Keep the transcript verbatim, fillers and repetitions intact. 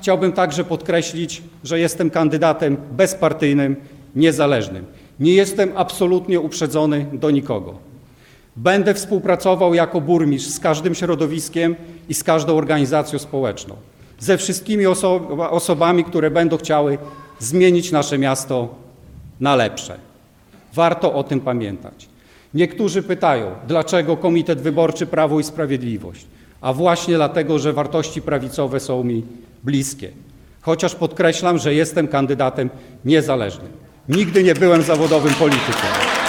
Chciałbym także podkreślić, że jestem kandydatem bezpartyjnym, niezależnym. Nie jestem absolutnie uprzedzony do nikogo. Będę współpracował jako burmistrz z każdym środowiskiem i z każdą organizacją społeczną, ze wszystkimi oso- osobami, które będą chciały zmienić nasze miasto na lepsze. Warto o tym pamiętać. Niektórzy pytają, dlaczego Komitet Wyborczy Prawo i Sprawiedliwość? A właśnie dlatego, że wartości prawicowe są mi bliskie. Chociaż podkreślam, że jestem kandydatem niezależnym. Nigdy nie byłem zawodowym politykiem.